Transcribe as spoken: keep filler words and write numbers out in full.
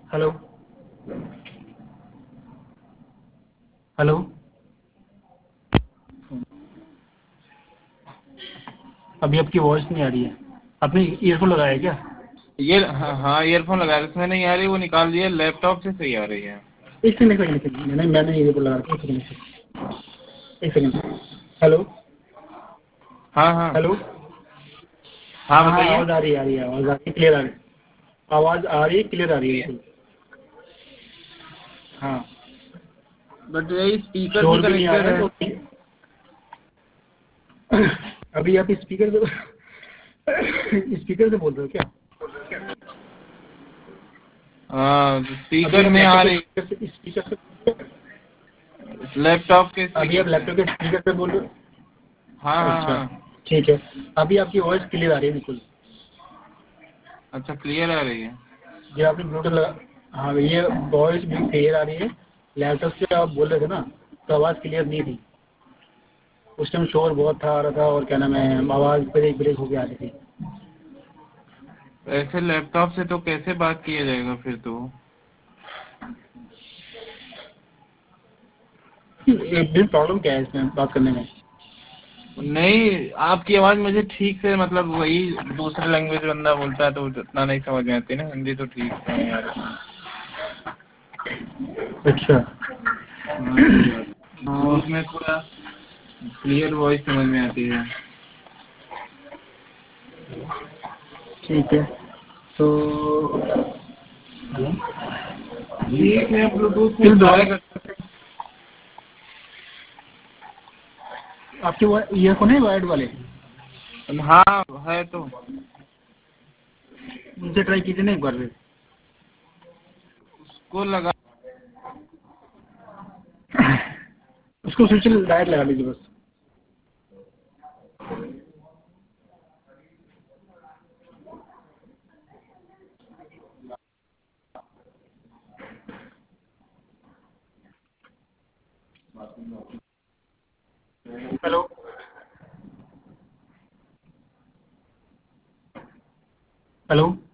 Hello hello. अभी आपकी voice नहीं आ रही है। आपने ईयरफोन लगाया है क्या? ये हाँ हाँ ईयरफोन लगाया इसमें नहीं आ रही, वो निकाल दिया, लैपटॉप से सही आ रही है। एक सेकंड एक सेकंड एक सेकंड, मैंने मैंने ईयरफोन लगा रखा है। एक सेकंड एक सेकंड। हेलो हाँ हाँ हेलो। हाँ हाँ हाँ, बताइए। आवाज आ रही है, आ रही है, आवाज आ रही है, क्लियर आ रही है। आवाज आ रही है, क्लियर आ रही है बिल्कुल। हाँ। बट यही स्पीकर से शोर भी नहीं आ कनेक्टेड रहा है है। तो अभी आप स्पीकर से स्पीकर से बोल रहे हो क्या? हाँ अभी स्पीकर आप में आ लैपटॉप के रही, स्पीकर से स्पीकर से लैपटॉप के अभी स्पीकर आप से। लैपटॉप के स्पीकर से बोल रहे हाँ हो? हाँ अच्छा, हाँ। ठीक है। अभी आपकी वॉइस क्लियर आ रही है बिल्कुल। अच्छा क्लियर आ रही है। जो आपने ब्लूटूथ लगा, हाँ ये वॉइस भी क्लियर आ रही है। लैपटॉप से आप बोल रहे थे ना, तो आवाज़ क्लियर नहीं थी। उस टाइम शोर बहुत था आ रहा था, और क्या नाम है, आवाज़ ब्रेक ब्रेक होके आ रही थी। ऐसे लैपटॉप से तो कैसे बात किया जाएगा फिर तो। एक दिन प्रॉब्लम क्या है इसमें बात करने में? नहीं आपकी आवाज मुझे ठीक से, मतलब वही दूसरे लैंग्वेज बंदा बोलता है तो उतना नहीं समझ में आती ना, हिंदी तो ठीक समझ में आ रही है। अच्छा। हाँ ये बात, हाँ उसमें पूरा क्लियर वॉइस समझ में आती है। ठीक है। तो ठीक है ब्लूटूथ में फिर दो ट्राई करते आपके वो ईयरफोन है वायर्ड वाले? हैं। हाँ है तो। उनसे ट्राई कीजिए ना एक बार फिर। उसको लगा। उसको स्विच डायरेक्ट लगा लीजिए बस। Hello hello.